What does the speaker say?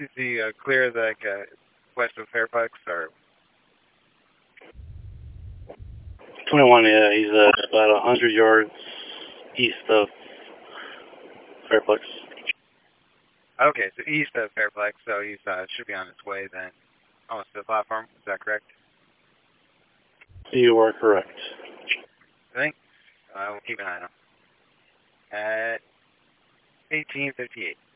Is he clear like west of Fairfax or? 21, yeah, he's about 100 yards east of Fairplex. Okay, so east of Fairfax, so he's should be on his way then, almost to the platform. Is that correct? You are correct. Thanks. We'll keep an eye on him. At 18:58.